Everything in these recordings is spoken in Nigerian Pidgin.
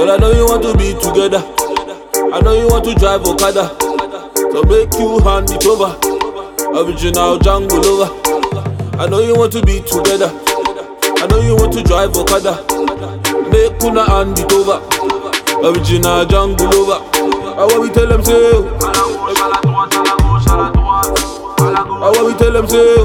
Girl, I know you want to be together. I know you want to drive Okada. So make you hand it over. Original jungle over. I know you want to be together. I know you want to drive Okada. Make una hand it over. Original jungle over. I want we tell them say. I want we tell them say.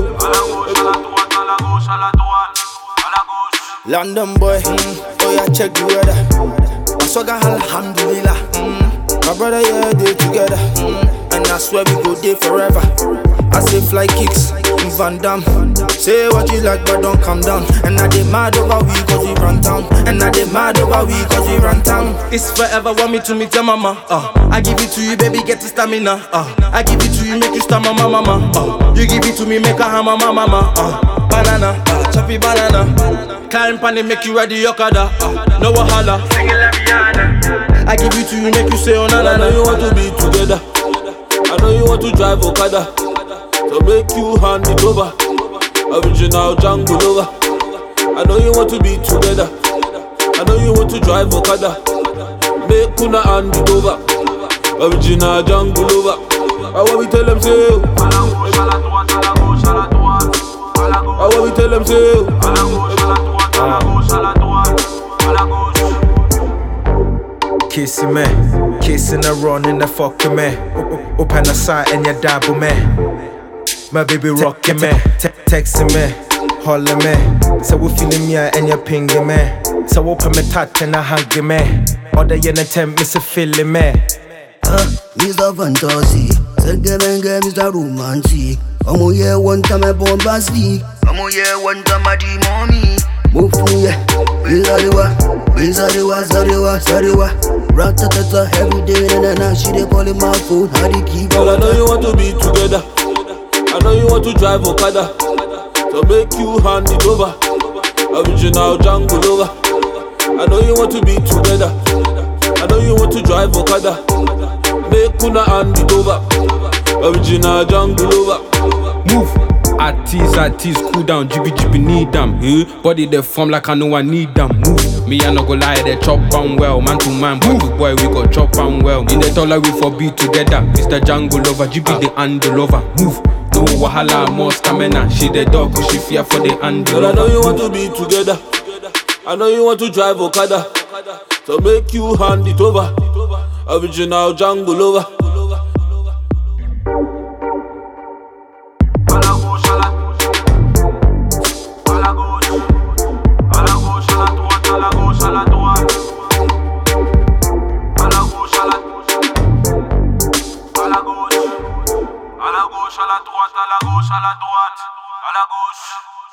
London boy, oh yeah, check the weather. I swagger alhamdulillah. My brother, yeah, they together. And I swear we go there forever. I say fly kicks in Van Damme. Say what you like, but don't calm down. And I dey mad over we cause we run town. And I dey mad over we cause we run town. It's forever, want me to meet your mama. I give it to you, baby, get the stamina. I give it to you, make you stamp my mama. You give it to me, make a hammer, mama. Banana, choppy banana. Climb pan and make you ride the Okada. No wahala. I give it to you, make you say oh na na. I know you want to be together. I know you want to drive Okada. So make you hand it over. Original jungle over. I know you want to be together. I know you want to drive Okada. Make una hand it over. Original jungle over. I want we tell them say. I want we tell them say. Kissing me, kissing her run in the fucking me. Open the side and you dabble me. My baby rocking me, texting me, hollering me. So we feeling me and you pinging me. So open me touch and I hugging me. Other than a temp, Mr. feeling me. Mr. Fantasy, second game Mr. Romantic. I'm here one time I bombastic. I'm here one time I mommy. Move me, Bizarre, Ratatata every day and now she dey calling my phone. How they keep Girl, I know you want to be together. I know you want to drive Okada. So make you hand it over. Original jungle over. I know you want to be together. I know you want to drive Okada. Make una hand it over. Original jungle over. Move. Artist, cool down, jibby, need them. Body they form like I know I need them. Move. Me I no go lie, they chop and well. Man to man, boy to boy, we go chop and well. In the dollar we for be together. Mr. Jungle Lover, GB the handle over. Move. No wahala, more stamina. She the dog, cause she fear for the handle. Girl, I know you want to be together. I know you want to drive Okada. So make you hand it over. Original jungle over. À la gauche, à la droite, à la gauche, à la droite, à la gauche.